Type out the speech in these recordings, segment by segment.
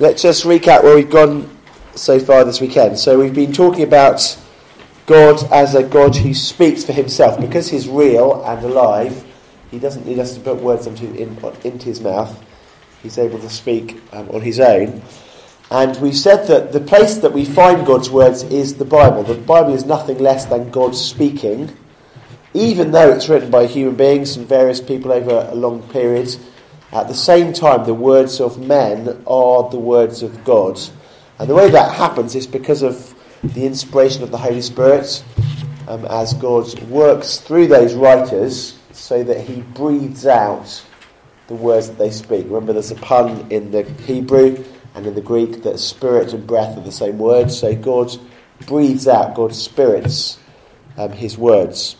Let's just recap where we've gone so far this weekend. So we've been talking about God as a God who speaks for himself. Because he's real and alive, he doesn't need us to put words into his mouth. He's able to speak on his own. And we've said that the place that we find God's words is the Bible. The Bible is nothing less than God speaking, even though it's written by human beings and various people over a long period. At the same time, the words of men are the words of God. And the way that happens is because of the inspiration of the Holy Spirit, as God works through those writers so that he breathes out the words that they speak. Remember, there's a pun in the Hebrew and in the Greek that spirit and breath are the same word. So God breathes out, God spirits his words.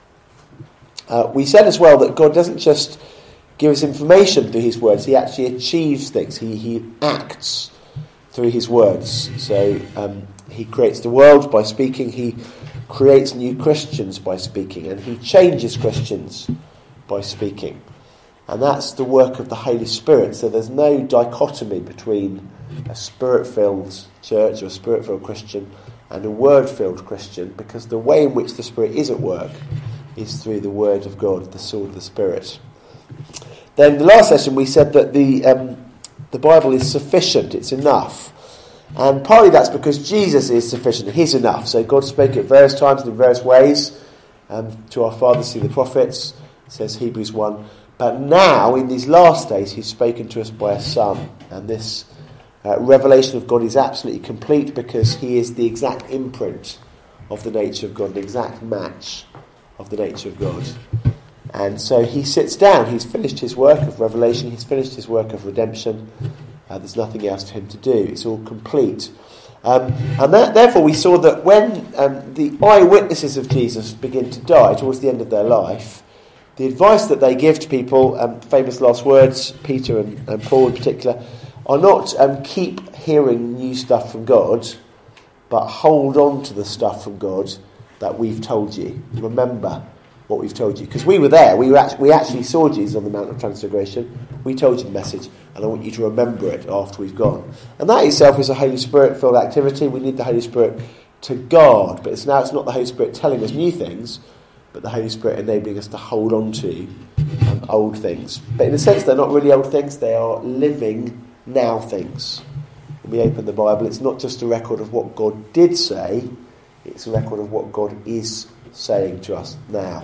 We said as well that God doesn't just give us information through his words, he actually achieves things. He acts through his words. So he creates the world by speaking, he creates new Christians by speaking, and he changes Christians by speaking. And that's the work of the Holy Spirit. So there's no dichotomy between a spirit-filled church or a spirit-filled Christian and a word-filled Christian, because the way in which the Spirit is at work is through the Word of God, the sword of the Spirit. Then the last session we said that the Bible is sufficient, it's enough. And partly that's because Jesus is sufficient, he's enough. So God spoke at various times and in various ways to our fathers through the prophets, says Hebrews 1. But now, in these last days, he's spoken to us by a Son. And this revelation of God is absolutely complete because he is the exact imprint of the nature of God, the exact match of the nature of God. And so he sits down, he's finished his work of revelation, he's finished his work of redemption. There's nothing else for him to do, it's all complete. Therefore we saw that when the eyewitnesses of Jesus begin to die towards the end of their life, the advice that they give to people, famous last words, Peter and Paul in particular, are not keep hearing new stuff from God, but hold on to the stuff from God that we've told you. Remember what we've told you. Because we were there, we actually saw Jesus on the Mount of Transfiguration, we told you the message, and I want you to remember it after we've gone. And that itself is a Holy Spirit-filled activity. We need the Holy Spirit to guard, but it's not the Holy Spirit telling us new things, but the Holy Spirit enabling us to hold on to old things. But in a sense, they're not really old things, they are living now things. When we open the Bible, it's not just a record of what God did say, it's a record of what God is saying to us now.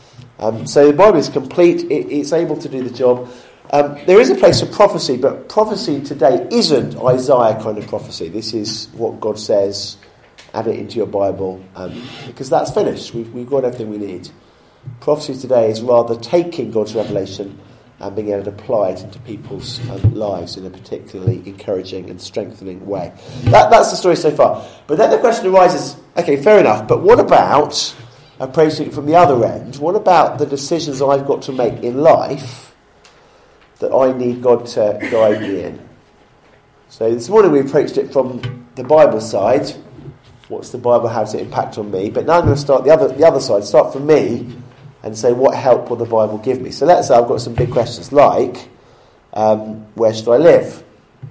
So the Bible is complete, it's able to do the job. There is a place for prophecy, but prophecy today isn't Isaiah kind of prophecy. This is what God says. Add it into your Bible, because that's finished. We've got everything we need. Prophecy today is rather taking God's revelation and being able to apply it into people's lives in a particularly encouraging and strengthening way. That's the story so far. But then the question arises, okay, fair enough, but what about, approaching it from the other end, what about the decisions I've got to make in life that I need God to guide me in? So this morning we approached it from the Bible side. What's the Bible, how does it impact on me? But now I'm going to start the other side, start from me and say, what help will the Bible give me? So let's say I've got some big questions like, where should I live?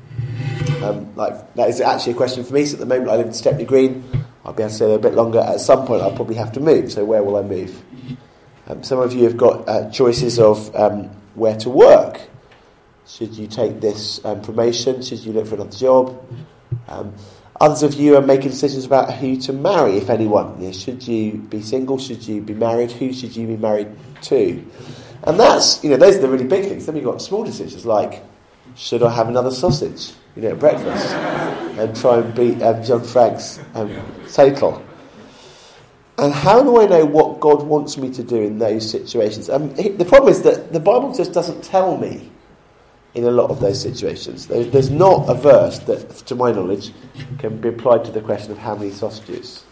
That is actually a question for me. So at the moment I live in Stepney Green. I'll be able to stay there a bit longer. At some point I'll probably have to move. So where will I move? Some of you have got choices of where to work. Should you take this promotion? Should you look for another job? Others of you are making decisions about who to marry, if anyone. Should you be single? Should you be married? Who should you be married to? And that's, those are the really big things. Then you've got small decisions like, should I have another sausage, at breakfast? And try and beat John Frank's total. And how do I know what God wants me to do in those situations? The problem is that the Bible just doesn't tell me in a lot of those situations. There's not a verse that, to my knowledge, can be applied to the question of how many sausages.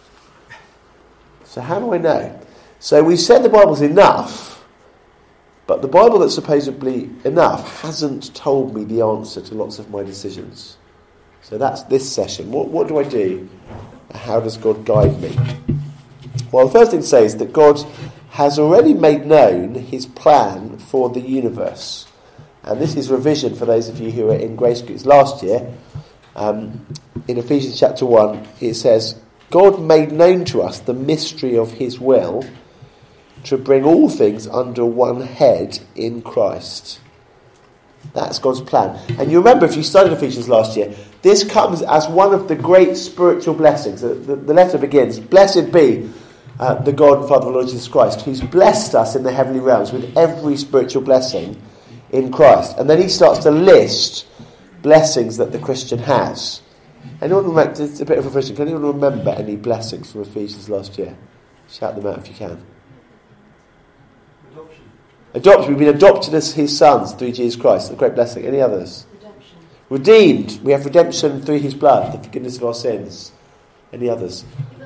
So how do I know? So we've said the Bible's enough, but the Bible that's supposedly enough hasn't told me the answer to lots of my decisions. So that's this session. What do I do? How does God guide me? Well, the first thing to say is that God has already made known his plan for the universe. And this is revision for those of you who were in Grace Groups last year. In Ephesians chapter 1, it says, God made known to us the mystery of his will to bring all things under one head in Christ. That's God's plan. And you remember, if you studied Ephesians last year, this comes as one of the great spiritual blessings. The letter begins, blessed be the God and Father of the Lord Jesus Christ, who's blessed us in the heavenly realms with every spiritual blessing in Christ. And then he starts to list blessings that the Christian has. Anyone remember, it's a bit of a question, can anyone remember any blessings from Ephesians last year? Shout them out if you can. Adoption. We've been adopted as his sons through Jesus Christ. A great blessing. Any others? Redemption. Redeemed. We have redemption through his blood, the forgiveness of our sins. Any others?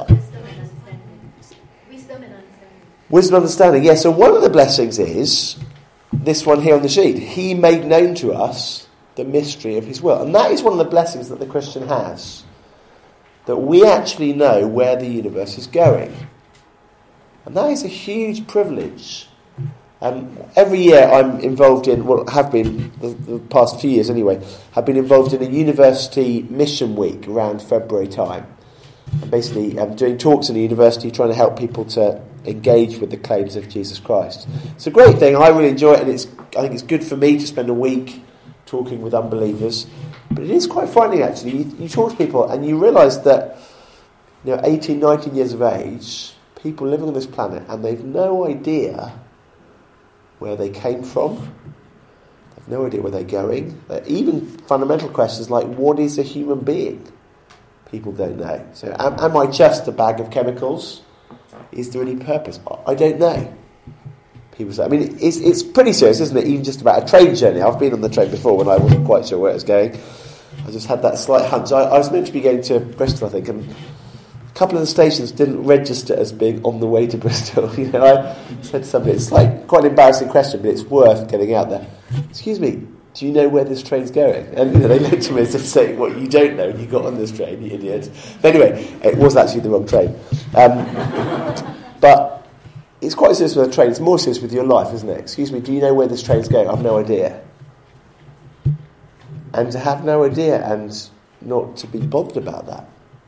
Wisdom and understanding. Yeah, so one of the blessings is this one here on the sheet. He made known to us the mystery of his will. And that is one of the blessings that the Christian has. That we actually know where the universe is going. And that is a huge privilege. Every year I'm involved in, well, have been, the past few years anyway, have been involved in a university mission week around February time. And basically doing talks in the university, trying to help people to engage with the claims of Jesus Christ. It's a great thing, I really enjoy it, and I think it's good for me to spend a week talking with unbelievers. But it is quite frightening actually. You talk to people and you realise that 18, 19 years of age, people living on this planet, and they've no idea where they came from. They've no idea where they're going. Even fundamental questions like, what is a human being? People don't know. So am I just a bag of chemicals? Is there any purpose? I don't know. People say, I mean, it's pretty serious, isn't it? Even just about a train journey. I've been on the train before when I wasn't quite sure where it was going. I just had that slight hunch. I was meant to be going to Bristol, I think, and a couple of the stations didn't register as being on the way to Bristol. I said to somebody, it's like quite an embarrassing question, but it's worth getting out there. Excuse me, do you know where this train's going? And they looked at me as if saying, what, you don't know, you got on this train, you idiot. But anyway, it was actually the wrong train. But it's quite serious with a train. It's more serious with your life, isn't it? Excuse me, do you know where this train's going? I've no idea. And to have no idea and not to be bothered about that.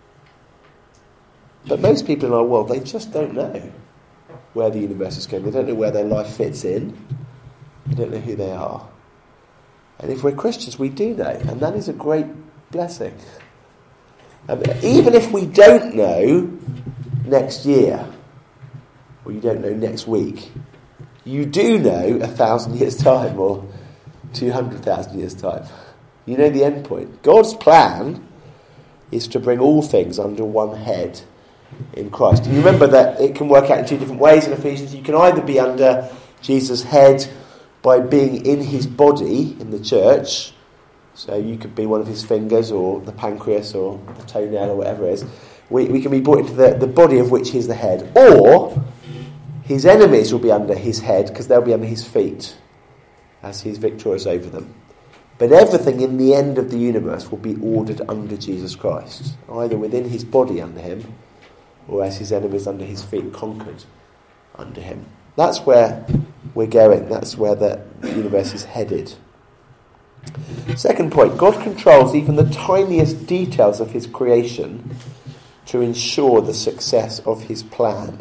But most people in our world, they just don't know where the universe is going. They don't know where their life fits in. They don't know who they are. And if we're Christians, we do know. And that is a great blessing. Even if we don't know next year, or you don't know next week, you do know 1,000 years' time or 200,000 years' time. You know the end point. God's plan is to bring all things under one head in Christ. And you remember that it can work out in two different ways in Ephesians. You can either be under Jesus' head by being in his body in the church. So you could be one of his fingers or the pancreas or the toenail or whatever it is. We can be brought into the body of which he's the head. Or his enemies will be under his head because they'll be under his feet as he's victorious over them. But everything in the end of the universe will be ordered under Jesus Christ, either within his body under him or as his enemies under his feet, conquered under him. That's where we're going. That's where the universe is headed. Second point, God controls even the tiniest details of his creation to ensure the success of his plan.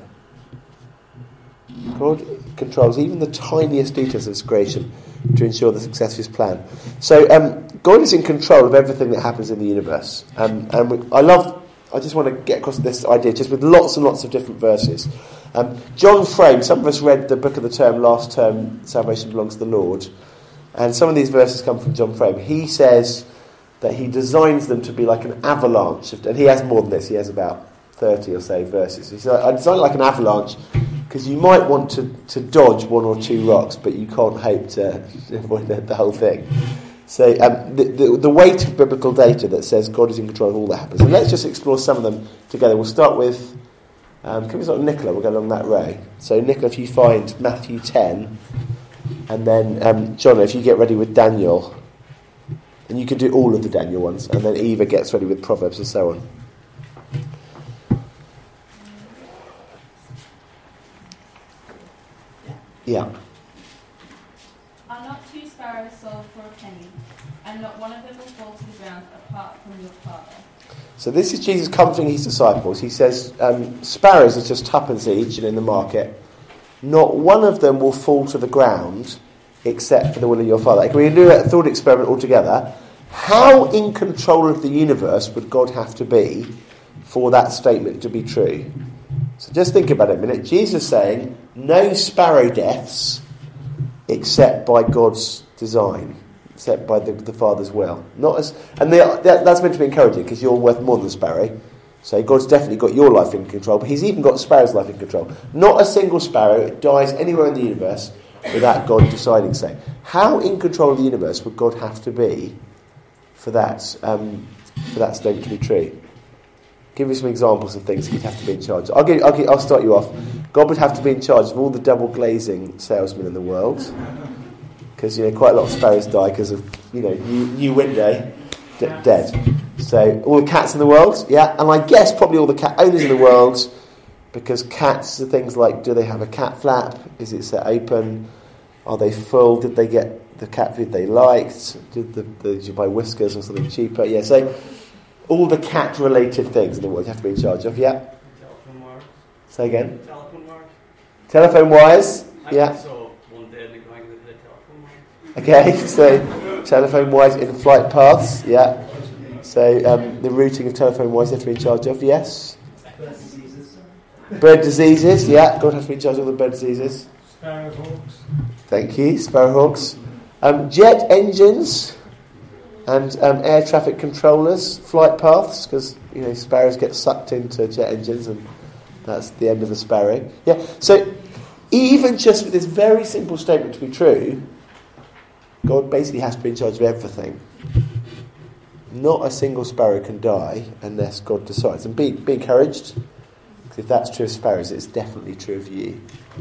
God controls even the tiniest details of his creation to ensure the success of his plan. So God is in control of everything that happens in the universe. I just want to get across this idea just with lots and lots of different verses. John Frame, some of us read the book of the term last term, Salvation Belongs to the Lord, and some of these verses come from John Frame. He says that he designs them to be like an avalanche, and he has more than this, he has about 30 or so verses. He said, I design it like an avalanche because you might want to dodge one or two rocks, but you can't hope to avoid the whole thing. So the weight of biblical data that says God is in control of all that happens. And let's just explore some of them together. We'll start with, can we start with Nicola? We'll go along that row. So Nicola, if you find Matthew 10, and then John, if you get ready with Daniel, and you can do all of the Daniel ones, and then Eva gets ready with Proverbs and so on. Yeah. Are not two sparrows sold for a penny, and not one of them will fall to the ground apart from your Father. So this is Jesus comforting his disciples. He says, sparrows are just tuppence each in the market. Not one of them will fall to the ground except for the will of your Father. If we do a thought experiment altogether, how in control of the universe would God have to be for that statement to be true? So just think about it a minute. Jesus saying, no sparrow deaths except by God's design, except by the Father's will. That's meant to be encouraging because you're worth more than a sparrow. So God's definitely got your life in control, but he's even got sparrow's life in control. Not a single sparrow dies anywhere in the universe without God deciding so. How in control of the universe would God have to be for that statement to be true? Give me some examples of things he'd have to be in charge of. I'll start you off. God would have to be in charge of all the double glazing salesmen in the world, because quite a lot of sparrows die because of new window dead. So all the cats in the world, yeah, and I guess probably all the cat owners in the world, because cats are things like, do they have a cat flap? Is it set open? Are they full? Did they get the cat food they liked? Did you buy whiskers or something cheaper? Yeah, so all the cat-related things in the world you have to be in charge of, yeah. Telephone wires. Say again. Telephone wires. Telephone wires, yeah. I saw one day in the ground with the telephone wires. Okay, so telephone wires in flight paths, yeah. So the routing of telephone wires you have to be in charge of, yes. Bird diseases, yeah. God has to be in charge of the bird diseases. Sparrowhawks. Thank you, sparrowhawks. Jet engines and air traffic controllers, flight paths, because sparrows get sucked into jet engines, and that's the end of the sparrow. Yeah. So even just for this very simple statement to be true, God basically has to be in charge of everything. Not a single sparrow can die unless God decides. And be encouraged, because if that's true of sparrows, it's definitely true of you.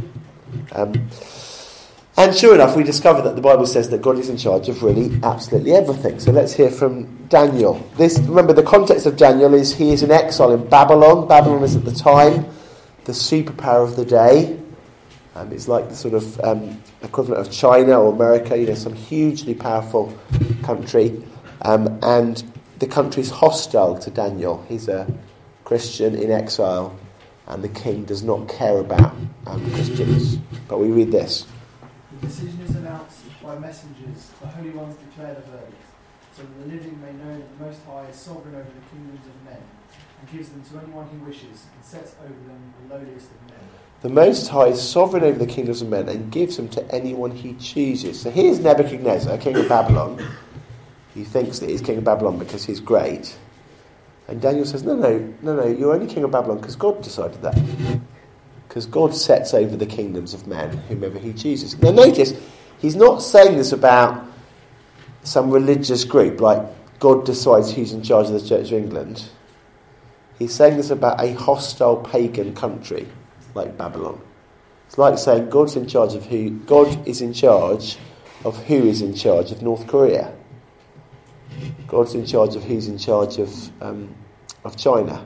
And sure enough, we discover that the Bible says that God is in charge of really absolutely everything. So let's hear from Daniel. Remember, the context of Daniel is he is in exile in Babylon. Babylon is at the time the superpower of the day. It's like the sort of equivalent of China or America, some hugely powerful country. And the country's hostile to Daniel. He's a Christian in exile, and the king does not care about Christians. But we read this. The decision is announced by messengers. The holy ones declare the verdict, so that the living may know that the Most High is sovereign over the kingdoms of men, and gives them to anyone he wishes, and sets over them the lowliest of men. The Most High is sovereign over the kingdoms of men, and gives them to anyone he chooses. So here's Nebuchadnezzar, king of Babylon. He thinks that he's king of Babylon because he's great. And Daniel says, no, you're only king of Babylon because God decided that. Because God sets over the kingdoms of men, whomever he chooses. Now notice, he's not saying this about some religious group, like God decides who's in charge of the Church of England. He's saying this about a hostile pagan country, like Babylon. It's like saying God is in charge of who is in charge of North Korea. God's in charge of who's in charge of China.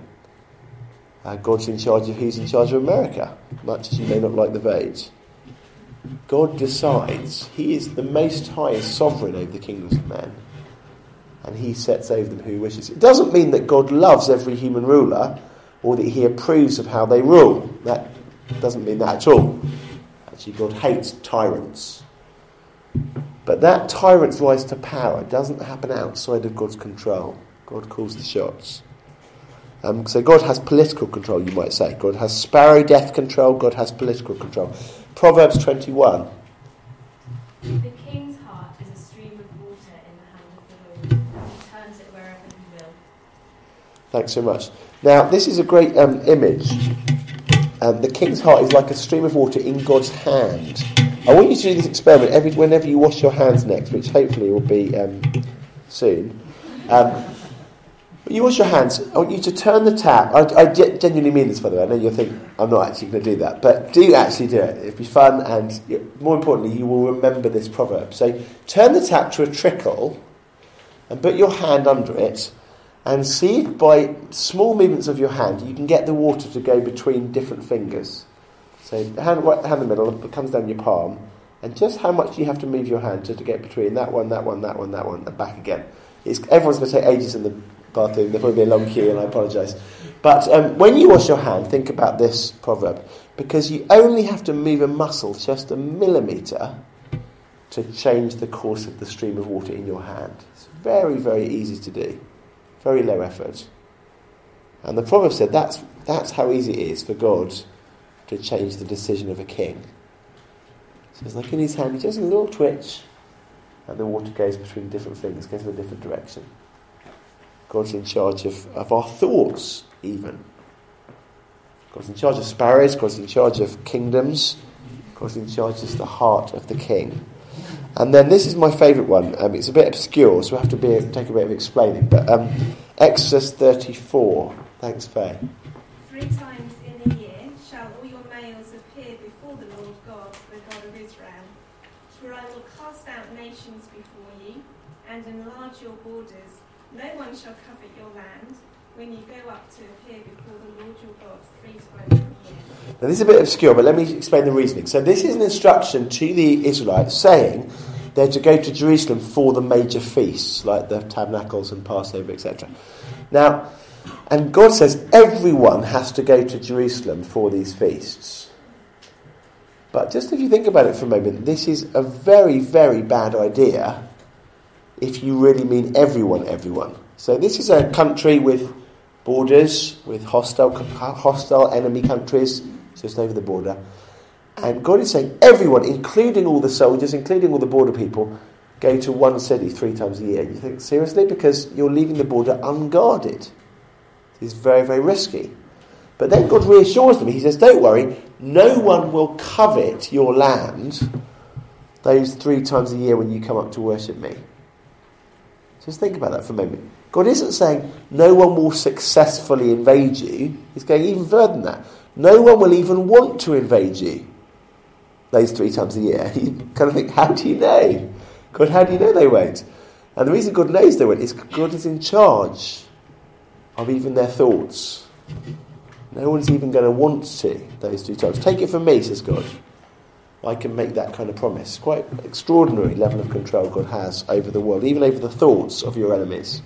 God's in charge of who's in charge of America, much as you may not like the vote. God decides. He is the Most High, sovereign over the kingdoms of men, and he sets over them who he wishes. It doesn't mean that God loves every human ruler or that he approves of how they rule. That doesn't mean that at all. Actually, God hates tyrants. But that tyrant's rise to power doesn't happen outside of God's control. God calls the shots. So God has political control, you might say. God has sparrow death control. God has political control. Proverbs 21. The king's heart is a stream of water in the hand of the Lord, and he turns it wherever he will. Thanks so much. Now, this is a great image. The king's heart is like a stream of water in God's hand. I want you to do this experiment whenever you wash your hands next, which hopefully will be soon. You wash your hands. I want you to turn the tap. I genuinely mean this, by the way. I know you'll think I'm not actually going to do that, but do actually do it. It'll be fun, and more importantly, you will remember this proverb. So turn the tap to a trickle, and put your hand under it, and see if by small movements of your hand you can get the water to go between different fingers. So hand in the middle, it comes down your palm, And just how much you have to move your hand to get between that one, and back again. Everyone's going to take ages in the bathroom. There'll probably be a long queue, and I apologise. But when you wash your hand, think about this proverb. Because you only have to move a muscle just a millimetre to change the course of the stream of water in your hand. It's very, very easy to do. Very low effort. And the proverb said that's how easy it is for God to change the decision of a king. So it's like in his hand, he does a little twitch, and the water goes between different fingers, goes in a different direction. God's in charge of our thoughts, even. God's in charge of sparrows, God's in charge of kingdoms, God's in charge of the heart of the king. And then this is my favourite one. It's a bit obscure, so I have to take a bit of explaining. But Exodus 34. Thanks, Faye. 3 times in a year shall all your males appear before the Lord God, the God of Israel. For I will cast out nations before you, and enlarge your borders. No one shall covet your land, when you go up to appear before the Lord your God 3 times in a year. Now, this is a bit obscure, but let me explain the reasoning. So this is an instruction to the Israelites saying they're to go to Jerusalem for the major feasts, like the Tabernacles and Passover, etc. Now, and God says everyone has to go to Jerusalem for these feasts. But just if you think about it for a moment, this is a very, very bad idea if you really mean everyone. So this is a country with borders, with hostile enemy countries just over the border. And God is saying everyone, including all the soldiers, including all the border people, go to one city 3 times a year. You think, seriously? Because you're leaving the border unguarded. It's very, very risky. But then God reassures them. He says, don't worry, no one will covet your land those 3 times a year when you come up to worship me. Just think about that for a moment. God isn't saying no one will successfully invade you. He's going even further than that. No one will even want to invade you those 3 times a year. You kind of think, how do you know? God, how do you know they won't? And the reason God knows they won't is God is in charge of even their thoughts. No one's even going to want to those 2 times. Take it from me, says God. I can make that kind of promise. Quite extraordinary level of control God has over the world, even over the thoughts of your enemies.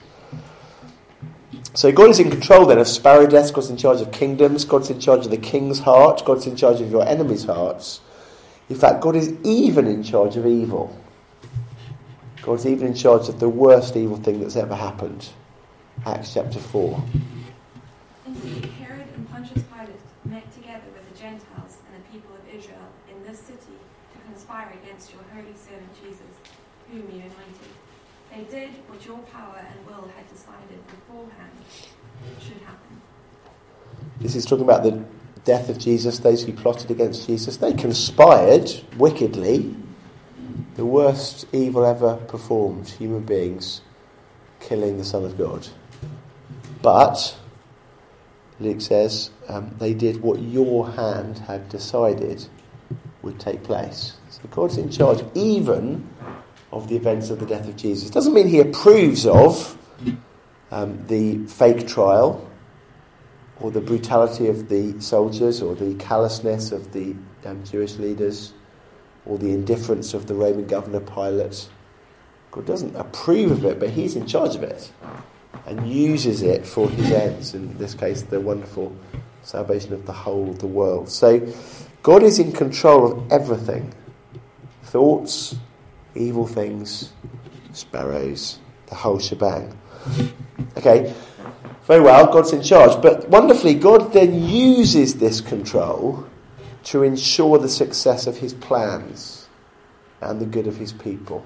So God is in control then of sparrow deaths. God's in charge of kingdoms. God's in charge of the king's heart. God's in charge of your enemies' hearts. In fact, God is even in charge of evil. God's even in charge of the worst evil thing that's ever happened. Acts chapter 4. Indeed, Herod and Pontius Pilate met together with the Gentiles and the people of Israel in this city to conspire against your holy servant Jesus, whom you anointed. They did what your power and will had decided beforehand should happen. This is talking about the death of Jesus, those who plotted against Jesus. They conspired wickedly. The worst evil ever performed, human beings killing the Son of God. But, Luke says, they did what your hand had decided would take place. So God's in charge even of the events of the death of Jesus. It doesn't mean he approves of the fake trial or the brutality of the soldiers or the callousness of the Jewish leaders or the indifference of the Roman governor Pilate. God doesn't approve of it, but he's in charge of it and uses it for his ends, in this case the wonderful salvation of the whole of the world. So God is in control of everything. Thoughts, evil things, sparrows, the whole shebang. Okay, very well, God's in charge. But wonderfully, God then uses this control to ensure the success of his plans and the good of his people.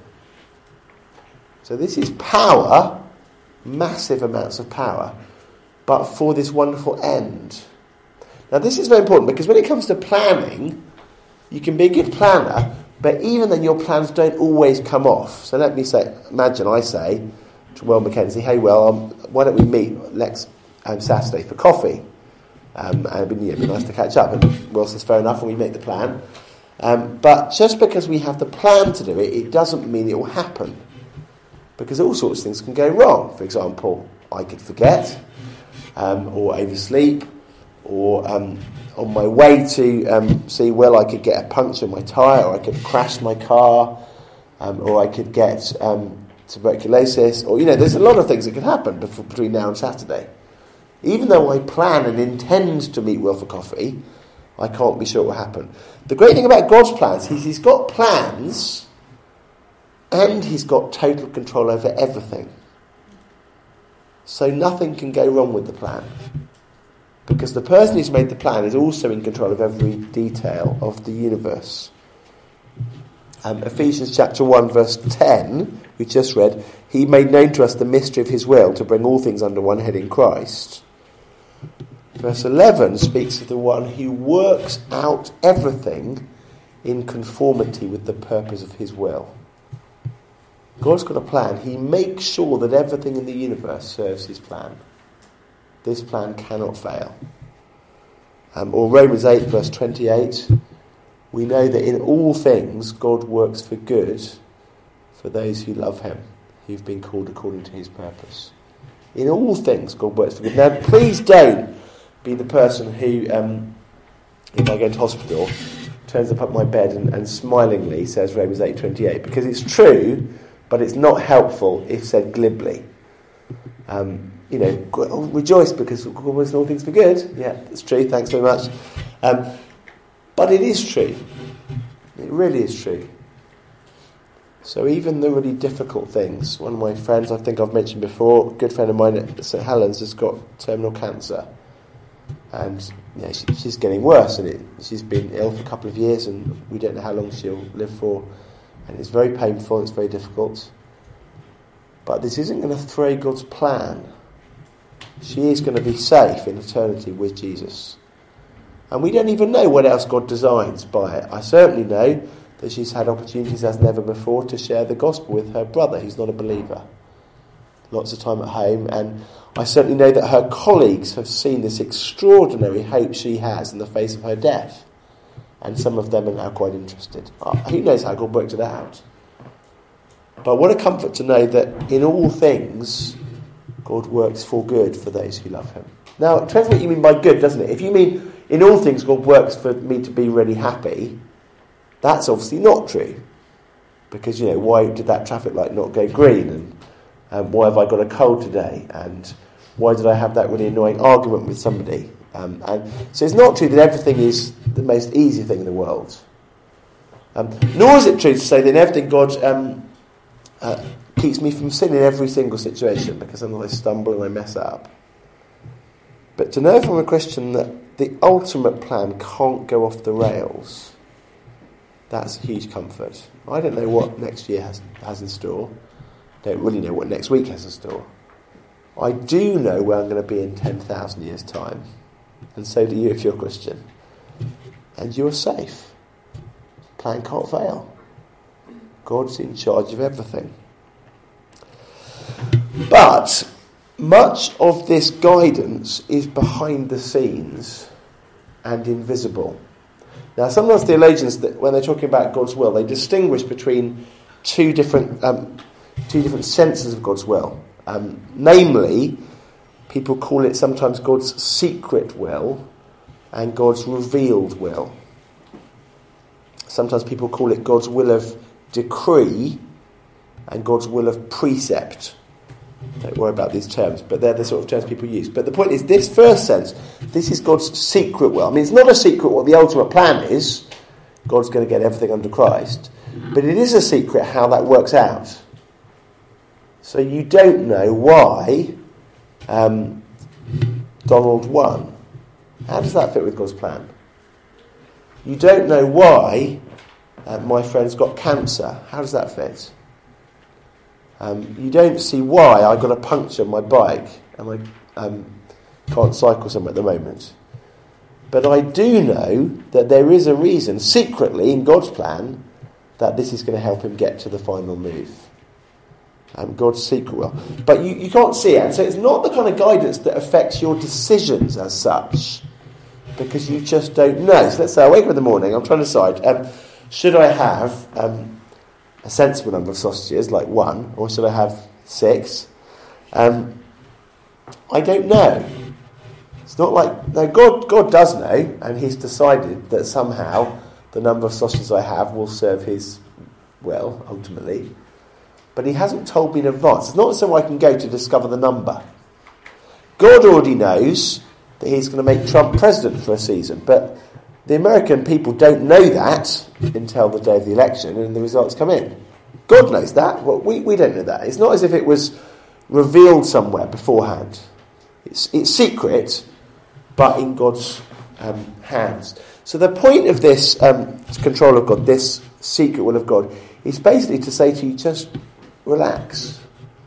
So this is power, massive amounts of power, but for this wonderful end. Now this is very important because when it comes to planning, you can be a good planner, but even then your plans don't always come off. So let me say, imagine I say to Will Mackenzie, hey Will, why don't we meet next Saturday for coffee? And it'd be nice to catch up. And Will says, fair enough, and we make the plan. But just because we have the plan to do it, it doesn't mean it will happen. Because all sorts of things can go wrong. For example, I could forget, or oversleep, or on my way to see Will, I could get a puncture in my tyre, or I could crash my car, or I could get tuberculosis, or there's a lot of things that could happen between now and Saturday. Even though I plan and intend to meet Will for coffee, I can't be sure what will happen. The great thing about God's plans is he's got plans and he's got total control over everything. So nothing can go wrong with the plan. Because the person who's made the plan is also in control of every detail of the universe. Ephesians chapter 1 verse 10, we just read, he made known to us the mystery of his will to bring all things under one head in Christ. Verse 11 speaks of the one who works out everything in conformity with the purpose of his will. God's got a plan. He makes sure that everything in the universe serves his plan. This plan cannot fail. Or Romans 8 verse 28, we know that in all things God works for good for those who love him, who've been called according to his purpose. In all things God works for good. Now please don't be the person who, if I go to hospital, turns up at my bed and smilingly says Romans 8:28, because it's true, but it's not helpful if said glibly. Rejoice because God works in all things for good. Yeah, it's true, thanks very much. But it is true. It really is true. So even the really difficult things, one of my friends, I think I've mentioned before, a good friend of mine at St Helens has got terminal cancer. And she's getting worse, and she's been ill for a couple of years, and we don't know how long she'll live for. And it's very painful, it's very difficult. But this isn't going to throw God's plan. She is going to be safe in eternity with Jesus. And we don't even know what else God designs by it. I certainly know that she's had opportunities as never before to share the gospel with her brother, who's not a believer. Lots of time at home, and I certainly know that her colleagues have seen this extraordinary hope she has in the face of her death. And some of them are now quite interested. Who knows how God worked it out? But what a comfort to know that in all things, God works for good for those who love him. Now, it depends what you mean by good, doesn't it? If you mean in all things God works for me to be really happy, that's obviously not true. Because, why did that traffic light not go green? And why have I got a cold today? And why did I have that really annoying argument with somebody? And so it's not true that everything is the most easy thing in the world. Nor is it true to say that in everything God keeps me from sin in every single situation, because sometimes I stumble and I mess up. But to know from a Christian that the ultimate plan can't go off the rails, that's a huge comfort. I don't know what next year has in store. Don't really know what next week has in store. I do know where I'm going to be in 10,000 years' time. And so do you if you're a Christian. And you're safe. Plan can't fail. God's in charge of everything. But much of this guidance is behind the scenes and invisible. Now, sometimes theologians, when they're talking about God's will, they distinguish between two different senses of God's will. Namely, people call it sometimes God's secret will and God's revealed will. Sometimes people call it God's will of decree and God's will of precept. Don't worry about these terms, but they're the sort of terms people use. But the point is, this first sense, this is God's secret will. I mean, it's not a secret what the ultimate plan is. God's going to get everything under Christ. But it is a secret how that works out. So you don't know why Donald won. How does that fit with God's plan? You don't know why my friend's got cancer. How does that fit? You don't see why I got a puncture on my bike and I can't cycle somewhere at the moment. But I do know that there is a reason, secretly in God's plan, that this is going to help him get to the final move. God's secret will. But you can't see it. So it's not the kind of guidance that affects your decisions as such, because you just don't know. So let's say I wake up in the morning, I'm trying to decide, should I have a sensible number of sausages, like 1, or should I have 6? I don't know. It's not like, no, God does know, and he's decided that somehow the number of sausages I have will serve his will, ultimately. But he hasn't told me in advance. It's not so I can go to discover the number. God already knows that he's going to make Trump president for a season, but the American people don't know that until the day of the election and the results come in. God knows that, well, we don't know that. It's not as if it was revealed somewhere beforehand. It's secret, but in God's hands. So the point of this control of God, this secret will of God, is basically to say to you, just relax.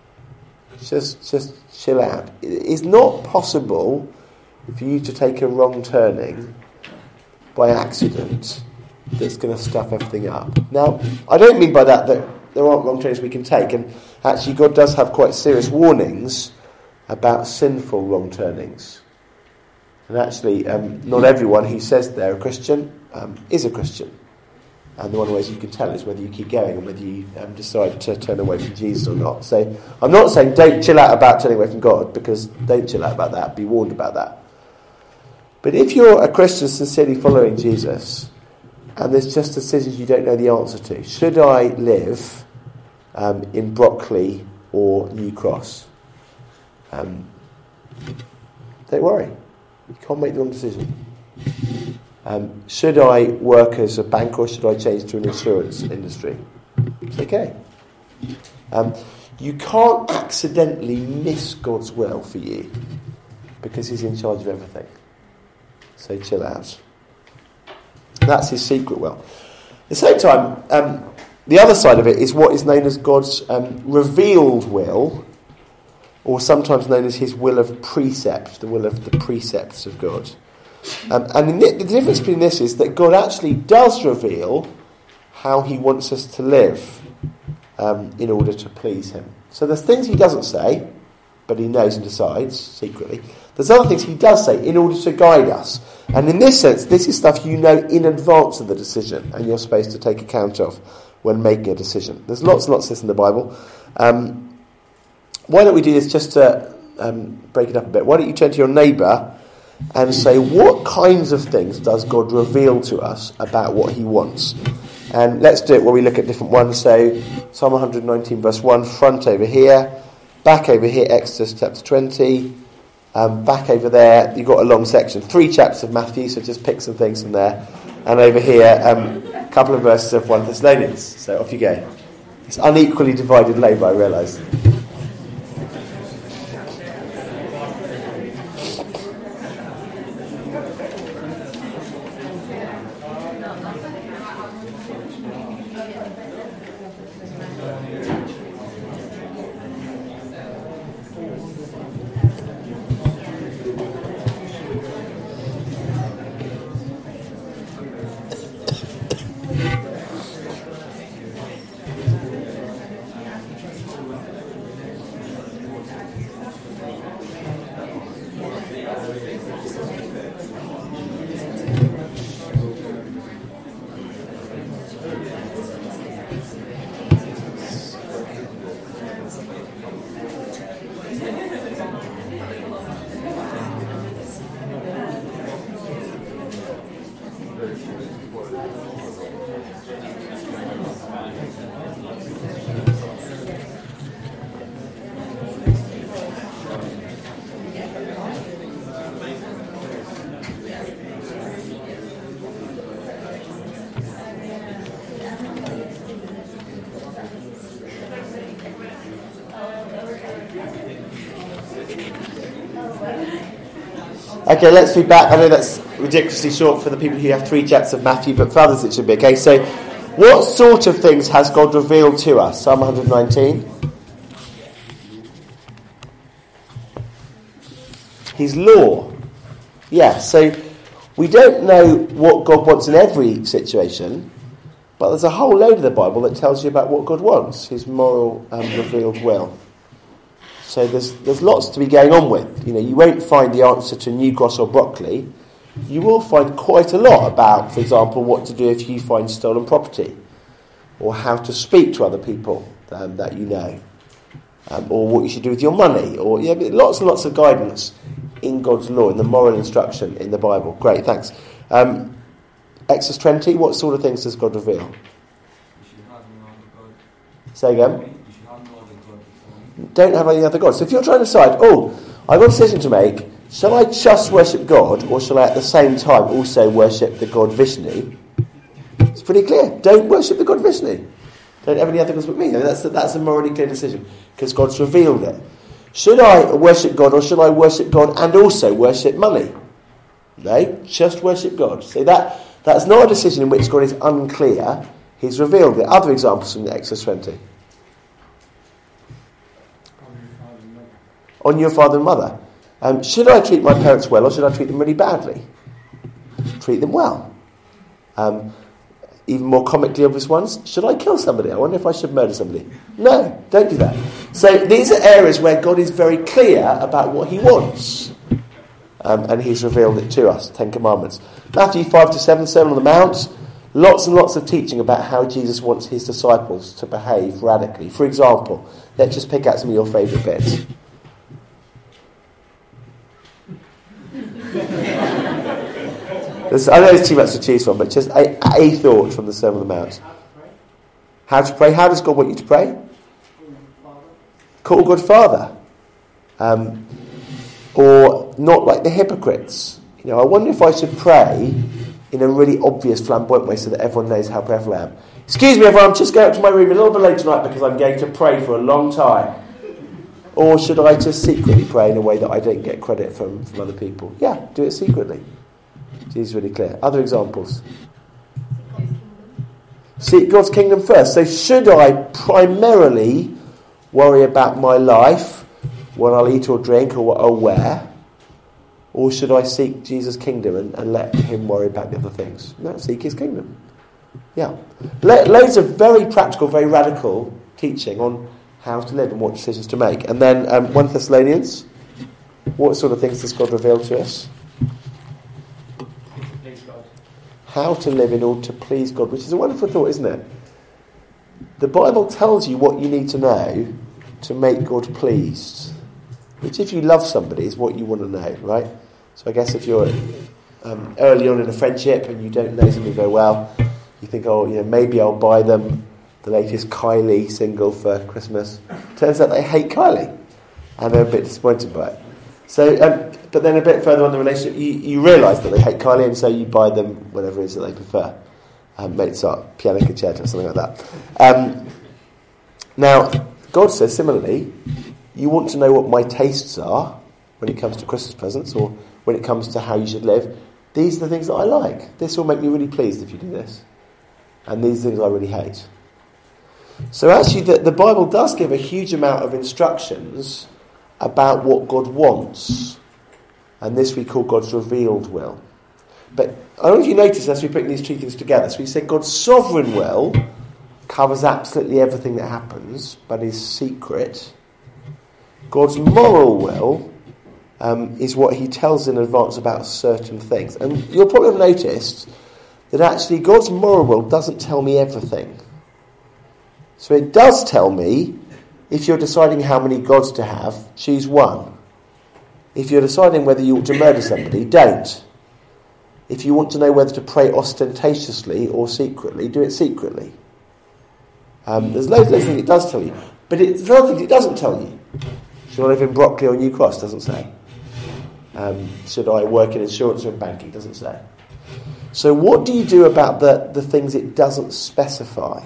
Just chill out. It is not possible for you to take a wrong turning by accident that's going to stuff everything up. Now, I don't mean by that there aren't wrong turnings we can take, and actually God does have quite serious warnings about sinful wrong turnings. And actually, not everyone who says they're a Christian is a Christian. And one of the ways you can tell is whether you keep going and whether you decide to turn away from Jesus or not. So I'm not saying don't chill out about turning away from God, because don't chill out about that. Be warned about that. But if you're a Christian sincerely following Jesus, and there's just decisions you don't know the answer to, should I live in Brockley or New Cross? Don't worry. You can't make the wrong decision. Should I work as a banker or should I change to an insurance industry? It's okay. You can't accidentally miss God's will for you because he's in charge of everything. So chill out. That's his secret will. At the same time, the other side of it is what is known as God's revealed will, or sometimes known as his will of precept, the will of the precepts of God. And the difference between this is that God actually does reveal how he wants us to live in order to please him. So there's things he doesn't say, but he knows and decides secretly. There's other things he does say in order to guide us. And in this sense, this is stuff you know in advance of the decision, and you're supposed to take account of when making a decision. There's lots and lots of this in the Bible. Why don't we do this just to break it up a bit? Why don't you turn to your neighbour and say, what kinds of things does God reveal to us about what he wants? And let's do it where we look at different ones. So Psalm 119 verse 1, front over here, back over here, Exodus chapter 20, back over there, you've got a long section, 3 chapters of Matthew, so just pick some things from there. And over here, a couple of verses of 1 Thessalonians. So off you go. It's unequally divided labour, I realise. Okay, let's be back. I know that's ridiculously short for the people who have 3 chapters of Matthew, but for others it should be. Okay, so what sort of things has God revealed to us? Psalm 119. His law. Yeah, so we don't know what God wants in every situation, but there's a whole load of the Bible that tells you about what God wants, his moral revealed will. So there's lots to be going on with. You know, you won't find the answer to New Cross or Brockley. You will find quite a lot about, for example, what to do if you find stolen property, or how to speak to other people that you know, or what you should do with your money, or lots and lots of guidance in God's law, in the moral instruction in the Bible. Great, thanks. Exodus 20, what sort of things does God reveal? You should have no other God. Say again? You should have no other God before me. Don't have any other gods. So if you're trying to decide, I've got a decision to make, shall I just worship God, or shall I at the same time also worship the God Vishnu? It's pretty clear. Don't worship the God Vishnu. Don't have any other gods but me. That's a morally clear decision, because God's revealed it. Should I worship God, or should I worship God and also worship money? No, just worship God. See, that's not a decision in which God is unclear. He's revealed it. Other examples from Exodus 20. On your father and mother. Should I treat my parents well, or should I treat them really badly? Treat them well. Even more comically obvious ones, should I kill somebody? I wonder if I should murder somebody. No, don't do that. So these are areas where God is very clear about what he wants. And he's revealed it to us, 10 Commandments. Matthew 5-7, Sermon on the Mount. Lots and lots of teaching about how Jesus wants his disciples to behave radically. For example, let's just pick out some of your favourite bits. I know it's too much to choose from, but just a thought from the Sermon on the Mount. How to pray. How does God want you to pray? Call God Father. Or not like the hypocrites. I wonder if I should pray in a really obvious, flamboyant way so that everyone knows how prayerful I am. Excuse me, everyone, I'm just going up to my room a little bit late tonight because I'm going to pray for a long time. Or should I just secretly pray in a way that I don't get credit from other people? Yeah, do it secretly. Jesus is really clear. Other examples? Seek God's kingdom first. So should I primarily worry about my life, what I'll eat or drink or what I'll wear? Or should I seek Jesus' kingdom and let him worry about the other things? No, seek his kingdom. Yeah. Loads of very practical, very radical teaching on how to live and what decisions to make. And then 1 Thessalonians. What sort of things does God reveal to us? How to live in order to please God, which is a wonderful thought, isn't it? The Bible tells you what you need to know to make God pleased, which if you love somebody is what you want to know, right? So I guess if you're early on in a friendship and you don't know somebody very well, you think, maybe I'll buy them the latest Kylie single for Christmas. Turns out they hate Kylie and they're a bit disappointed by it. So, but then a bit further on the relationship, you realise that they hate Kylie, and so you buy them whatever it is that they prefer. Mozart, piano concerto, or something like that. Now, God says similarly, you want to know what my tastes are when it comes to Christmas presents, or when it comes to how you should live. These are the things that I like. This will make me really pleased if you do this. And these things I really hate. So actually, the Bible does give a huge amount of instructions about what God wants. And this we call God's revealed will. But I don't know if you notice as we put these two things together. So we said God's sovereign will covers absolutely everything that happens, but is secret. God's moral will is what he tells in advance about certain things. And you'll probably have noticed that actually God's moral will doesn't tell me everything. So it does tell me, if you're deciding how many gods to have, choose one. If you're deciding whether you ought to murder somebody, don't. If you want to know whether to pray ostentatiously or secretly, do it secretly. There's loads of things it does tell you. But there's other things it doesn't tell you. Should I live in Brockley or New Cross? Doesn't say. Should I work in insurance or in banking? Doesn't say. So what do you do about the things it doesn't specify?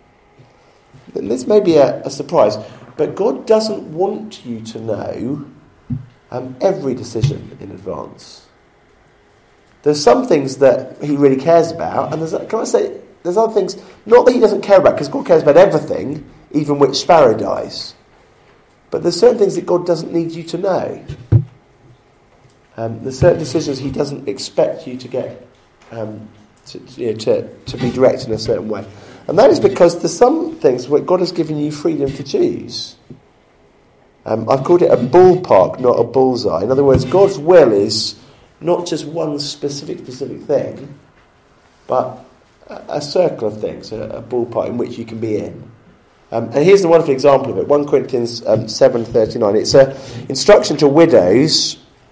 And this may be a surprise, but God doesn't want you to know every decision in advance. There's some things that he really cares about, and there's other things, not that he doesn't care about, because God cares about everything, even which sparrow dies. But there's certain things that God doesn't need you to know. There's certain decisions he doesn't expect you to get to be directed in a certain way. And that is because there's some things where God has given you freedom to choose. I've called it a ballpark, not a bullseye. In other words, God's will is not just one specific thing, but a circle of things, a ballpark in which you can be in. And here's the wonderful example of it, 1 Corinthians 7:39. It's an instruction to widows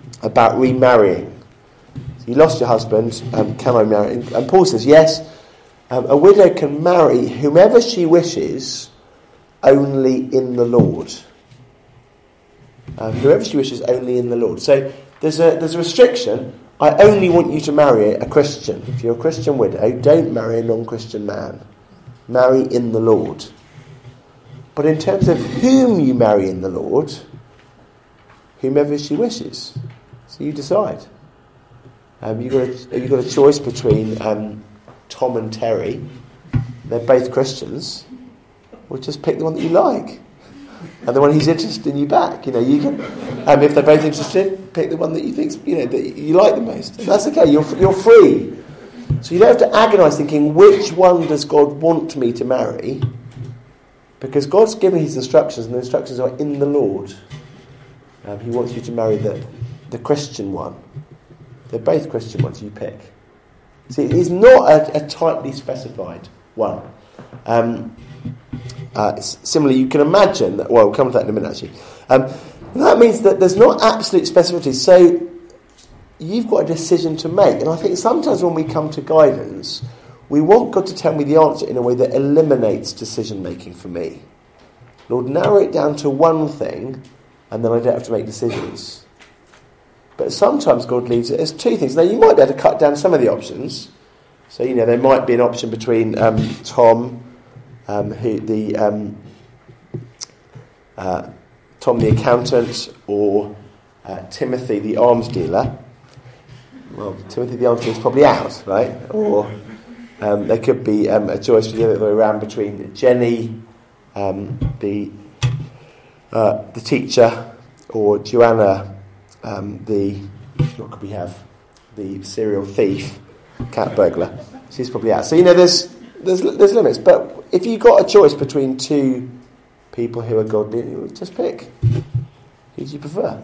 about remarrying. So you lost your husband, can I marry? And Paul says, yes, a widow can marry whomever she wishes, only in the Lord. Whoever she wishes, only in the Lord. So there's a restriction. I only want you to marry a Christian. If you're a Christian widow, don't marry a non-Christian man. Marry in the Lord. But in terms of whom you marry in the Lord, whomever she wishes. So you decide. You've got a choice between Tom and Terry. They're both Christians. Well, just pick the one that you like. And the one who's interested in you back. You can, if they're both interested, pick the one that you think, that you like the most. And that's okay. You're free. So you don't have to agonise thinking, which one does God want me to marry? Because God's given his instructions, and the instructions are in the Lord. He wants you to marry the Christian one. They're both Christian ones, you pick. See, it's not a tightly specified one. Similarly, you can imagine that, well, we'll come to that in a minute actually. That means that there's not absolute specificity. So you've got a decision to make. And I think sometimes when we come to guidance, we want God to tell me the answer in a way that eliminates decision making for me. Lord, narrow it down to one thing, and then I don't have to make decisions. But sometimes God leaves it as two things. Now, you might be able to cut down some of the options. So, there might be an option between Tom, Tom the accountant, or Timothy the arms dealer. Well, Timothy the arms dealer is probably out, right? Or there could be a choice for the other way around between Jenny, the teacher, or Joanna, what could we have? The serial thief, cat burglar. She's probably out. So there's limits. But if you've got a choice between two people who are godly, just pick. Who do you prefer?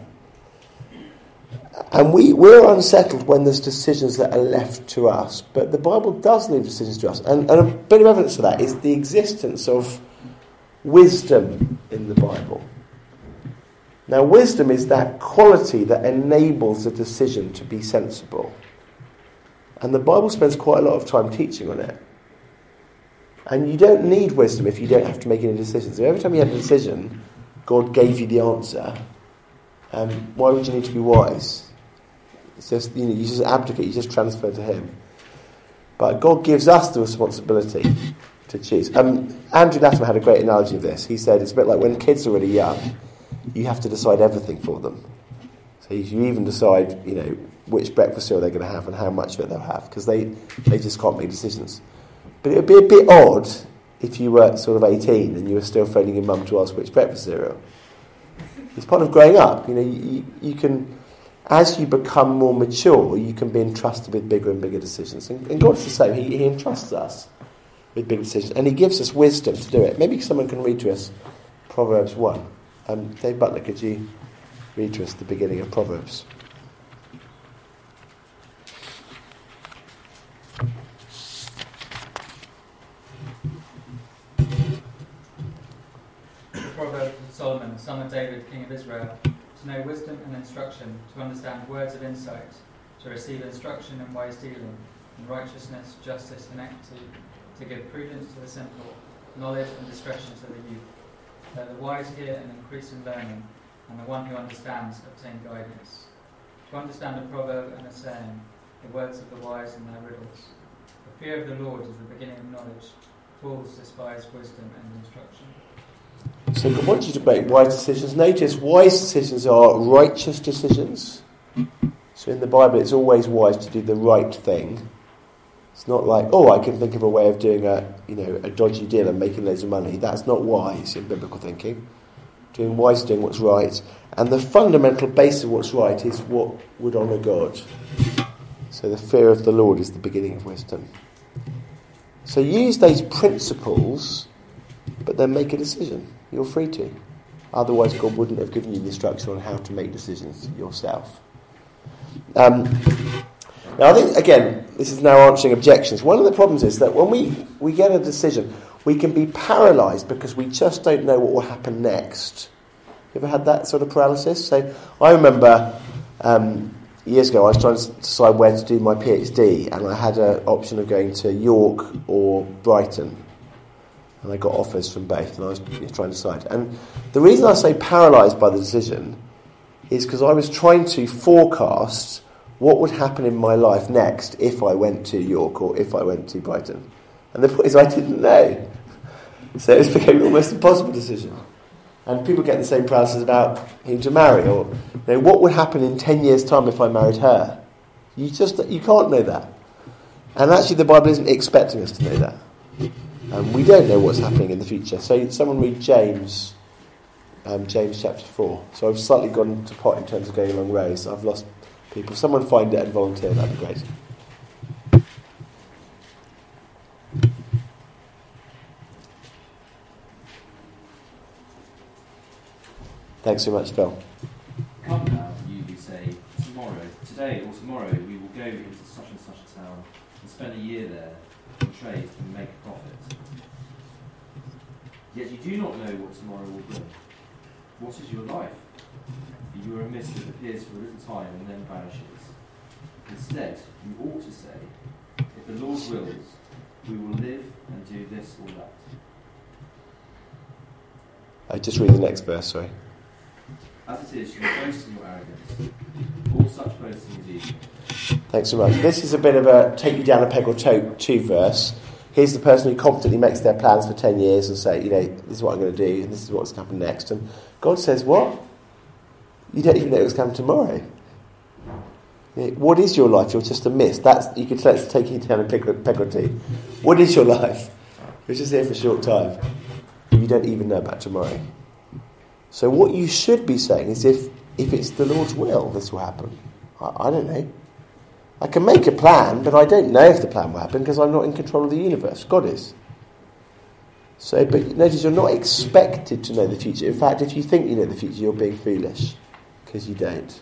And we're unsettled when there's decisions that are left to us. But the Bible does leave decisions to us. And a bit of evidence for that is the existence of wisdom in the Bible. Now, wisdom is that quality that enables a decision to be sensible. And the Bible spends quite a lot of time teaching on it. And you don't need wisdom if you don't have to make any decisions. So every time you have a decision, God gave you the answer. Why would you need to be wise? It's just, you just abdicate, you just transfer to him. But God gives us the responsibility to choose. Andrew Latimer had a great analogy of this. He said it's a bit like when kids are really young, you have to decide everything for them. So you even decide, which breakfast cereal they're going to have and how much of it they'll have, because they just can't make decisions. But it would be a bit odd if you were sort of 18 and you were still phoning your mum to ask which breakfast cereal. It's part of growing up. You can, as you become more mature, you can be entrusted with bigger and bigger decisions. And God's the same. He entrusts us with big decisions, and he gives us wisdom to do it. Maybe someone can read to us Proverbs 1. Dave Butler, could you read to us the beginning of Proverbs? Proverbs of Solomon, son of David, king of Israel, to know wisdom and instruction, to understand words of insight, to receive instruction in wise dealing, in righteousness, justice, and equity, to give prudence to the simple, knowledge and discretion to the youth. Let the wise hear and increase in learning, and the one who understands obtain guidance. To understand a proverb and a saying, the words of the wise and their riddles. The fear of the Lord is the beginning of knowledge. Fools despise wisdom and instruction. So God wants you to make wise decisions. Notice, wise decisions are righteous decisions. So in the Bible, it's always wise to do the right thing. It's not like, I can think of a way of doing a dodgy deal and making loads of money. That's not wise in biblical thinking. Doing what's right. And the fundamental base of what's right is what would honour God. So the fear of the Lord is the beginning of wisdom. So use those principles, but then make a decision. You're free to. Otherwise, God wouldn't have given you the instruction on how to make decisions yourself. Now, I think, again, this is now answering objections. One of the problems is that when we get a decision, we can be paralysed because we just don't know what will happen next. You ever had that sort of paralysis? So I remember years ago, I was trying to decide where to do my PhD, and I had an option of going to York or Brighton. And I got offers from both, and I was trying to decide. And the reason I say paralysed by the decision is because I was trying to forecast what would happen in my life next if I went to York or if I went to Brighton. And the point is I didn't know. So it became an almost impossible decision. And people get the same paralysis about who to marry, or what would happen in 10 years' time if I married her. You can't know that. And actually the Bible isn't expecting us to know that. We don't know what's happening in the future. So someone read James chapter 4. So I've slightly gone to pot in terms of going along rows. I've lost people. If someone find it and volunteer, that'd be great. Thanks so much, Phil. Come now, you who say, today or tomorrow we will go into such and such a town and spend a year there and trade and make a profit. Yet you do not know what tomorrow will bring. What is your life? You are a mist that appears for a little time and then vanishes. Instead, you ought to say, if the Lord wills, we will live and do this or that. I just read the next verse, sorry. As it is, you boast in your arrogance. All such boasting is evil. Thanks so much. This is a bit of a take you down a peg or two verse. Here's the person who confidently makes their plans for 10 years and say, this is what I'm going to do, and this is what's going to happen next. And God says, what? You don't even know what's going to happen tomorrow. What is your life? You're just a mist. You could let's take you down a peg or two. What is your life? You're just here for a short time. You don't even know about tomorrow. So what you should be saying is if it's the Lord's will, this will happen. I don't know. I can make a plan, but I don't know if the plan will happen because I'm not in control of the universe. God is. So, but notice you're not expected to know the future. In fact, if you think you know the future, you're being foolish because you don't.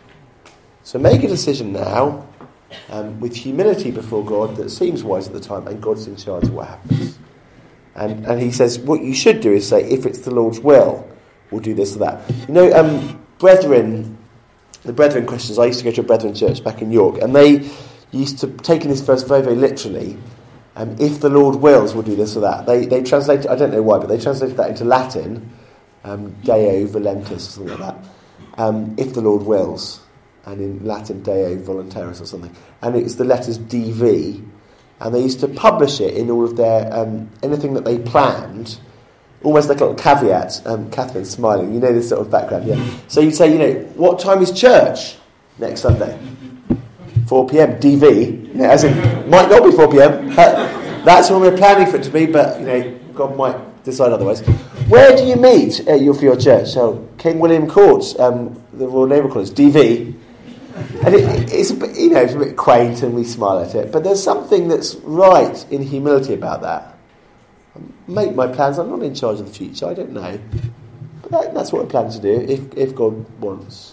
So make a decision now with humility before God that seems wise at the time, and God's in charge of what happens. And he says what you should do is say, if it's the Lord's will, we'll do this or that. Brethren, the Brethren Christians, I used to go to a Brethren church back in York, and they used to take this verse very, very literally. If the Lord wills, we'll do this or that. They translate it, I don't know why, but they translated that into Latin, Deo Volentis, or something like that. If the Lord wills, and in Latin, Deo Voluntaris or something. And it's the letters DV, and they used to publish it in all of their, anything that they planned, almost like a little caveat. Catherine's smiling. You know this sort of background, yeah. So you'd say, what time is church next Sunday? 4 p.m. DV. As in, might not be 4 p.m. That's when we're planning for it to be, but, God might decide otherwise. Where do you meet for your church? So, King William Court, the Royal Naval College, DV. And it's a bit, it's a bit quaint and we smile at it, but there's something that's right in humility about that. Make my plans. I'm not in charge of the future. I don't know, but that's what I plan to do if God wants.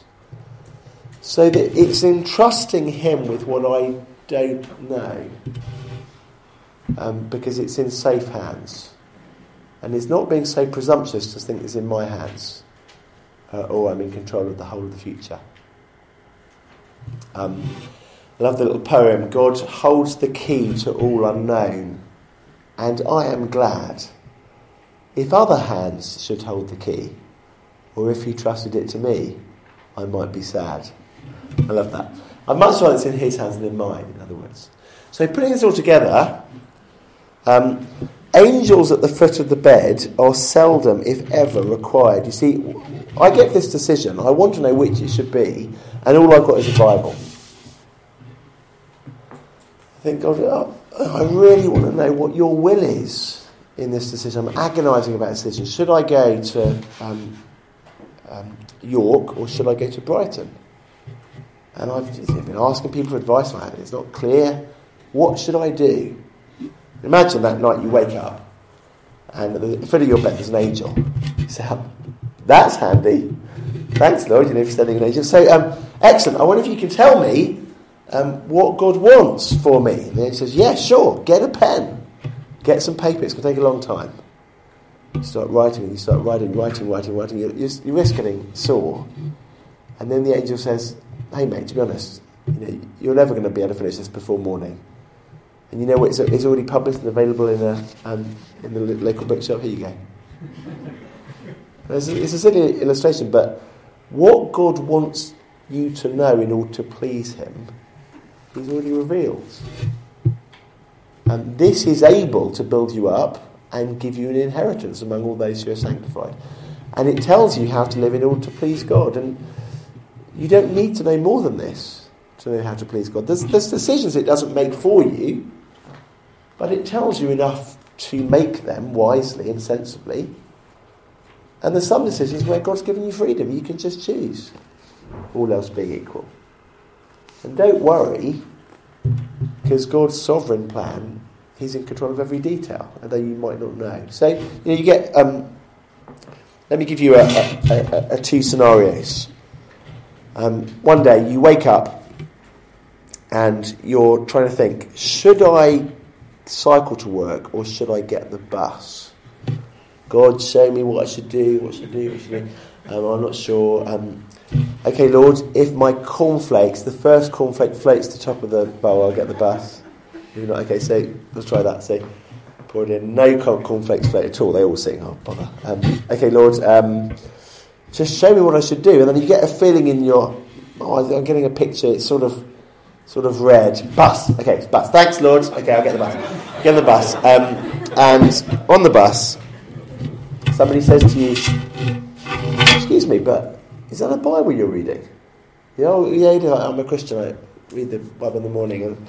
So that it's entrusting Him with what I don't know, because it's in safe hands, and it's not being so presumptuous to think it's in my hands, or I'm in control of the whole of the future. I love the little poem. God holds the key to all unknown. And I am glad if other hands should hold the key, or if he trusted it to me, I might be sad. I love that. I'd much rather it's in his hands than in mine, in other words. So putting this all together, angels at the foot of the bed are seldom, if ever, required. You see, I get this decision, I want to know which it should be, and all I've got is a Bible. I think, God, I really want to know what your will is in this decision. I'm agonising about this decision. Should I go to York or should I go to Brighton? And I've been asking people for advice on it. It's not clear. What should I do? Imagine that night you wake up and at the foot of your bed there's an angel. You say, that's handy. Thanks, Lord, for sending an angel. So, excellent. I wonder if you can tell me what God wants for me. And then he says, yeah, sure, get a pen. Get some paper. It's going to take a long time. You start writing, and you start writing. You risk getting sore. And then the angel says, hey mate, to be honest, you're never going to be able to finish this before morning. And you know what? It's already published and available in the local bookshop. Here you go. It's a silly illustration, but what God wants you to know in order to please him, he's already revealed. And this is able to build you up and give you an inheritance among all those who are sanctified. And it tells you how to live in order to please God. And you don't need to know more than this to know how to please God. There's decisions it doesn't make for you, but it tells you enough to make them wisely and sensibly. And there's some decisions where God's given you freedom. You can just choose, all else being equal. And don't worry, because God's sovereign plan, he's in control of every detail, although you might not know. So, you get... let me give you a two scenarios. One day you wake up and you're trying to think, should I cycle to work or should I get the bus? God, show me what I should do, I'm not sure. Okay, Lord, if my cornflakes, the first cornflake floats to the top of the bowl, I'll get the bus. You're not, okay, so let's try that. So pour it in. No cornflakes float at all. They all sing, oh, bother. Okay, Lord, just show me what I should do. And then you get a feeling in your, I'm getting a picture, it's sort of red. Bus. Okay, it's bus. Thanks, Lord. Okay, I'll get the bus. Get the bus. And on the bus, somebody says to you, excuse me, but is that a Bible you're reading? Yeah, I'm a Christian. I read the Bible in the morning. And,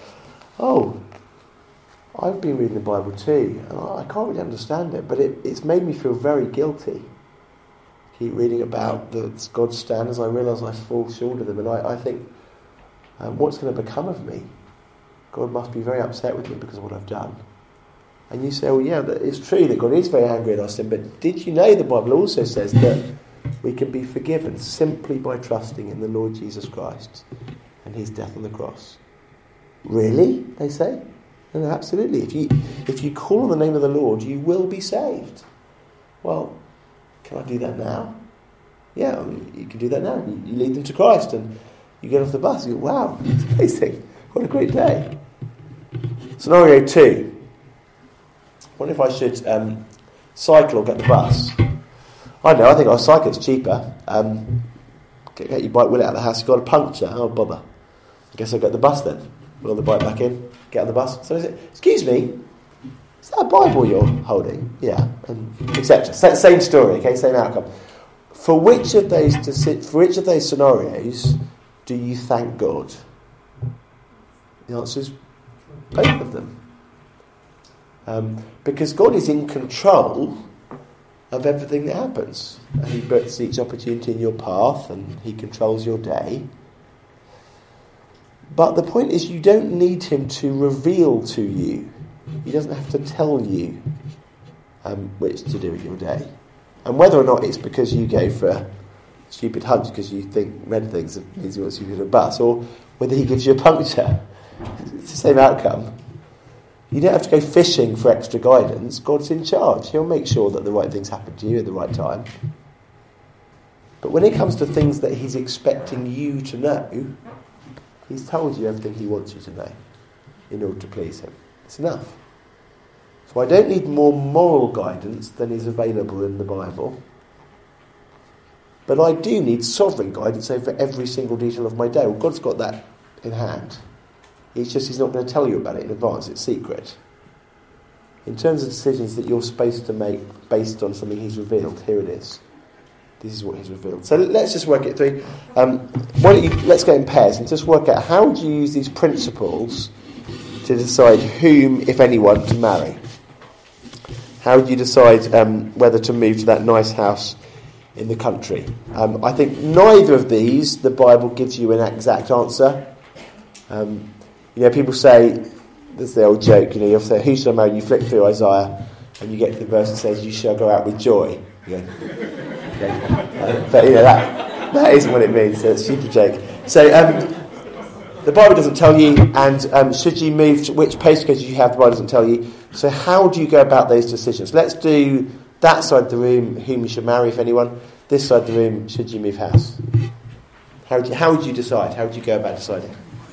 I've been reading the Bible too. And I can't really understand it, but it's made me feel very guilty. Keep reading about God's standards. I realise I fall short of them. And I think, what's going to become of me? God must be very upset with me because of what I've done. And you say, it's true that God is very angry at our sin, but did you know the Bible also says that we can be forgiven simply by trusting in the Lord Jesus Christ and his death on the cross? Really? They say? No, absolutely. If you call on the name of the Lord, you will be saved. Well, can I do that now? Yeah, you can do that now. You lead them to Christ and you get off the bus. You go, wow, it's amazing. What a great day. Scenario 2. What if I should cycle or get the bus? I know, I think I'll cycle, it's cheaper. Get your bike wheel out of the house, you've got a puncture, oh bother. I guess I'll get the bus then. Wheel the bike back in, get on the bus. So I say, excuse me, is that a Bible you're holding? Yeah, etc. Same story, okay, same outcome. For which of those scenarios do you thank God? The answer is both of them. Because God is in control of everything that happens. And he puts each opportunity in your path and he controls your day. But the point is, you don't need him to reveal to you. He doesn't have to tell you which to do with your day. And whether or not it's because you go for a stupid hunch because you think red things means he wants you to get a bus, or whether he gives you a puncture, it's the same outcome. You don't have to go fishing for extra guidance. God's in charge. He'll make sure that the right things happen to you at the right time. But when it comes to things that he's expecting you to know, he's told you everything he wants you to know in order to please him. It's enough. So I don't need more moral guidance than is available in the Bible. But I do need sovereign guidance over every single detail of my day. Well, God's got that in hand. It's just he's not going to tell you about it in advance. It's secret. In terms of decisions that you're supposed to make based on something he's revealed, here it is. This is what he's revealed. So let's just work it through. Let's go in pairs and just work out how would you use these principles to decide whom, if anyone, to marry. How would you decide whether to move to that nice house in the country? I think neither of these, the Bible gives you an exact answer. People say, there's the old joke, you say, who shall I marry? You flick through Isaiah and you get to the verse that says, you shall go out with joy. But that isn't what it means, so it's a stupid joke. So the Bible doesn't tell you, and should you move to which postcode you have, the Bible doesn't tell you. So how do you go about those decisions? Let's do that side of the room, whom you should marry, if anyone. This side of the room, should you move house? How would you decide? How would you go about deciding?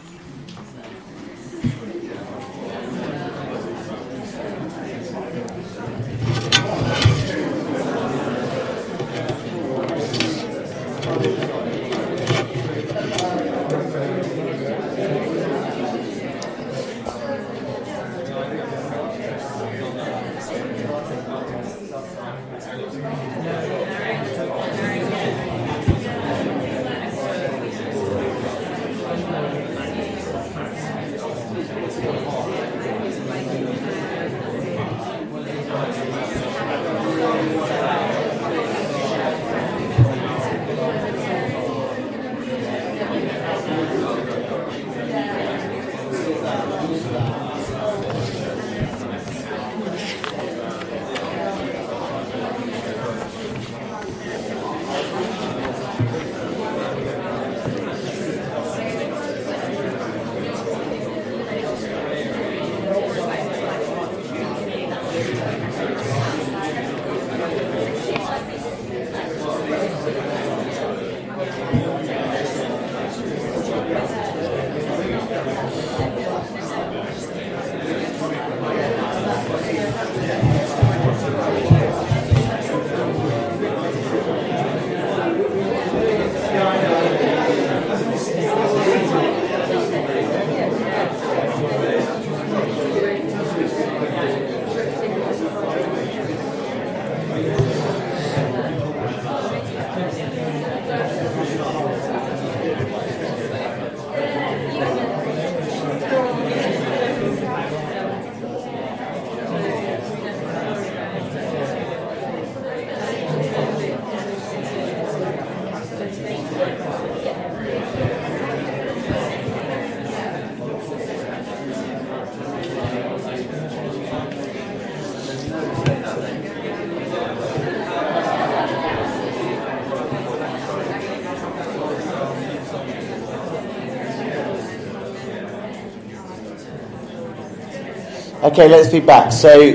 Okay, let's be back. So,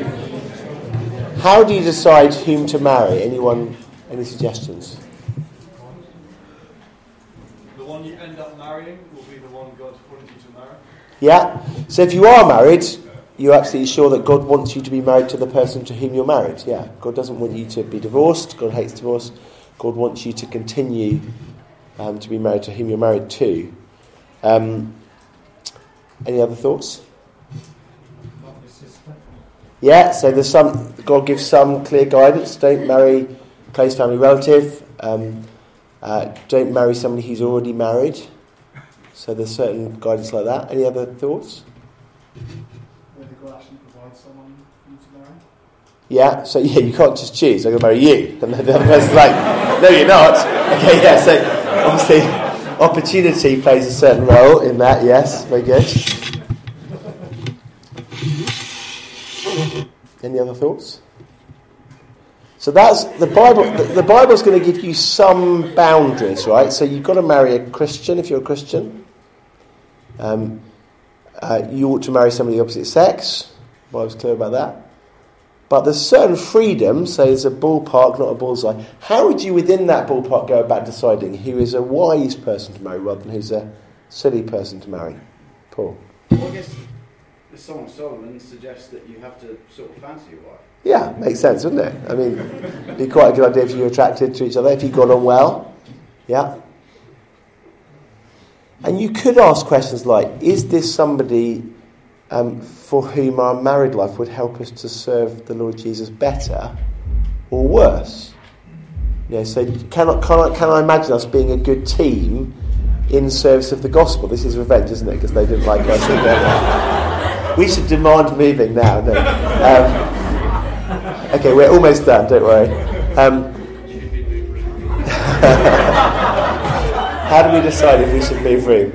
how do you decide whom to marry? Anyone? Any suggestions? The one you end up marrying will be the one God wanted you to marry. Yeah. So, if you are married, you're absolutely sure that God wants you to be married to the person to whom you're married. Yeah. God doesn't want you to be divorced. God hates divorce. God wants you to continue to be married to whom you're married to. Any other thoughts? Yeah, so there's some. God gives some clear guidance. Don't marry a close family relative. Don't marry somebody who's already married. So there's certain guidance like that. Any other thoughts? Whether God actually provides someone for you to marry? Yeah, so yeah, you can't just choose. I'm going to marry you, and then the other person's like, no, you're not. Okay, yeah. So obviously, opportunity plays a certain role in that. Yes, very good. Any other thoughts? So that's the Bible. The Bible's going to give you some boundaries, right? So you've got to marry a Christian if you're a Christian. You ought to marry somebody of the opposite sex. The Bible's clear about that. But there's certain freedom. So there's a ballpark, not a bullseye. How would you, within that ballpark, go about deciding who is a wise person to marry rather than who's a silly person to marry? Paul? Well, I guess the Song of Solomon suggests that you have to sort of fancy your wife. Yeah, makes sense, wouldn't it? I mean, it'd be quite a good idea if you were attracted to each other, if you got on well. Yeah. And you could ask questions like, is this somebody for whom our married life would help us to serve the Lord Jesus better or worse? Yeah, so can I imagine us being a good team in service of the gospel? This is revenge, isn't it? Because they didn't like us. We should demand moving now. No. Okay, we're almost done, don't worry. How do we decide if we should move room?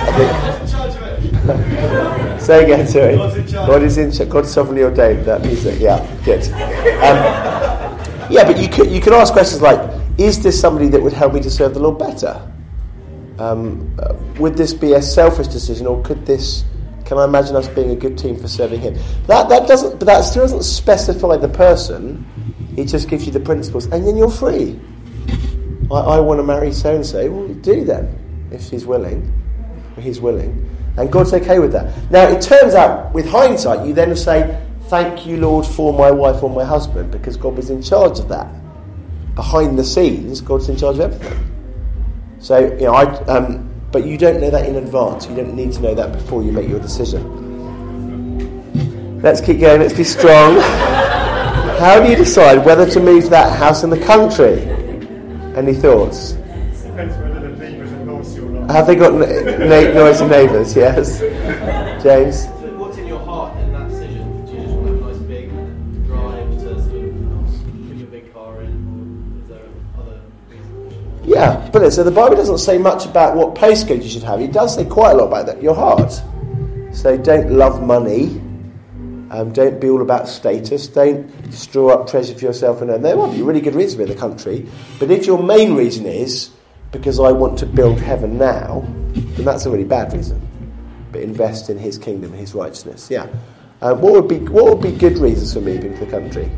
Say again, sorry. God is in charge. God sovereignly ordained that music. Yeah, good. Yeah, but you could ask questions like, is this somebody that would help me to serve the Lord better? Would this be a selfish decision, or can I imagine us being a good team for serving Him? That still doesn't specify the person. It just gives you the principles, and then you're free. I want to marry so and so. Well, do then. if she's willing, or he's willing, and God's okay with that. Now, it turns out, with hindsight, you then say, thank you, Lord, for my wife or my husband, because God was in charge of that. Behind the scenes, God's in charge of everything. So, but you don't know that in advance. You don't need to know that before you make your decision. Let's keep going. Let's be strong. How do you decide whether to move to that house in the country? Any thoughts? Depends whether the neighbours are noisy or not. Have they got noisy neighbours? Yes. James? So what's in your heart in that decision? Do you just want to have a nice big drive to sort of put your big car in, or is there other reasons? Yeah, brilliant. So the Bible doesn't say much about what postcode you should have. It does say quite a lot about that. Your heart. So don't love money. Don't be all about status. Don't store up treasure for yourself. And there might be a really good reason to be in the country. But if your main reason is because I want to build heaven now, then that's a really bad reason. But invest in His kingdom, His righteousness. Yeah. What would be good reasons for moving to the country?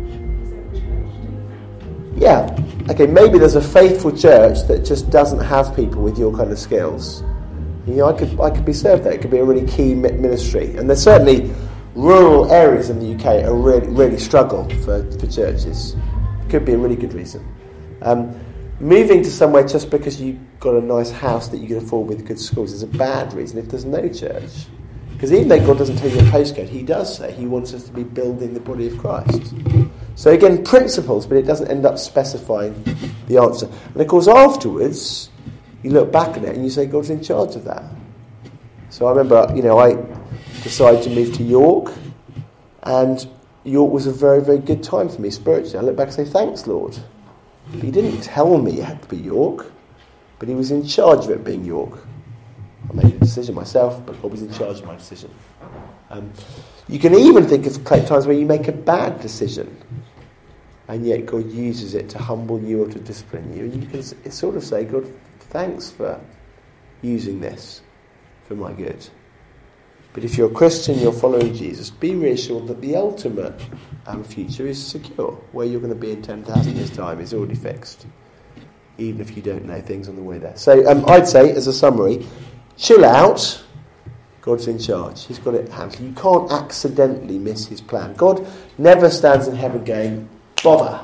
Yeah. Okay. Maybe there's a faithful church that just doesn't have people with your kind of skills. I could be served there. It could be a really key ministry. And there's certainly rural areas in the UK are really struggle for churches. It could be a really good reason. Moving to somewhere just because you've got a nice house that you can afford with good schools is a bad reason if there's no church. Because even though God doesn't tell you a postcode, He does say He wants us to be building the body of Christ. So again, principles, but it doesn't end up specifying the answer. And of course afterwards, you look back at it and you say God's in charge of that. So I remember, I decided to move to York, and York was a very, very good time for me spiritually. I look back and say, thanks, Lord. But He didn't tell me it had to be York, but He was in charge of it being York. I made a decision myself, but God was in charge of my decision. You can even think of times where you make a bad decision, and yet God uses it to humble you or to discipline you. And you can sort of say, God, thanks for using this for my good. But if you're a Christian, you're following Jesus, be reassured that the ultimate future is secure. Where you're going to be in 10,000 years' time is already fixed, even if you don't know things on the way there. So I'd say, as a summary, chill out. God's in charge. He's got it handled. You can't accidentally miss His plan. God never stands in heaven going, bother,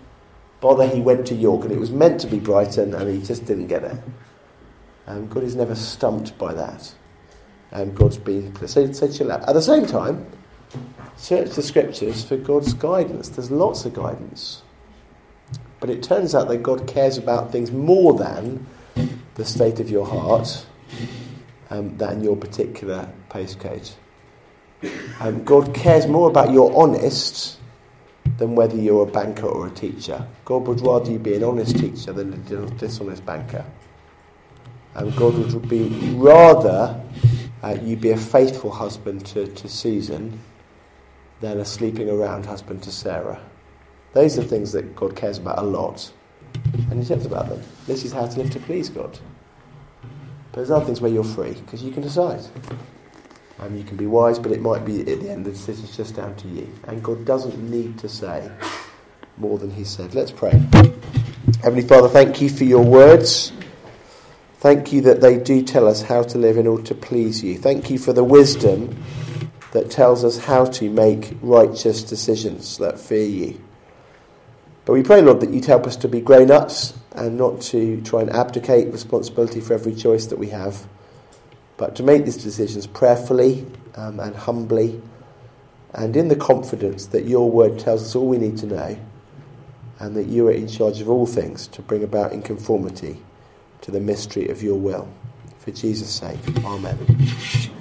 He went to York and it was meant to be Brighton and He just didn't get it. God is never stumped by that. God's been so chill out. At the same time, search the scriptures for God's guidance. There's lots of guidance. But it turns out that God cares about things more than the state of your heart, than your particular postcode. God cares more about your honest than whether you're a banker or a teacher. God would rather you be an honest teacher than a dishonest banker. God would be rather you be a faithful husband to Susan than a sleeping around husband to Sarah. Those are things that God cares about a lot, and He tells about them. This is how to live to please God. But there's other things where you're free, because you can decide. You can be wise, but it might be at the end the decision's just down to you. And God doesn't need to say more than He said. Let's pray. Heavenly Father, thank You for Your words. Thank You that they do tell us how to live in order to please You. Thank You for the wisdom that tells us how to make righteous decisions that fear You. But we pray, Lord, that You'd help us to be grown-ups and not to try and abdicate responsibility for every choice that we have, but to make these decisions prayerfully and humbly, and in the confidence that Your word tells us all we need to know, and that You are in charge of all things to bring about in conformity to the mystery of Your will. For Jesus' sake, amen.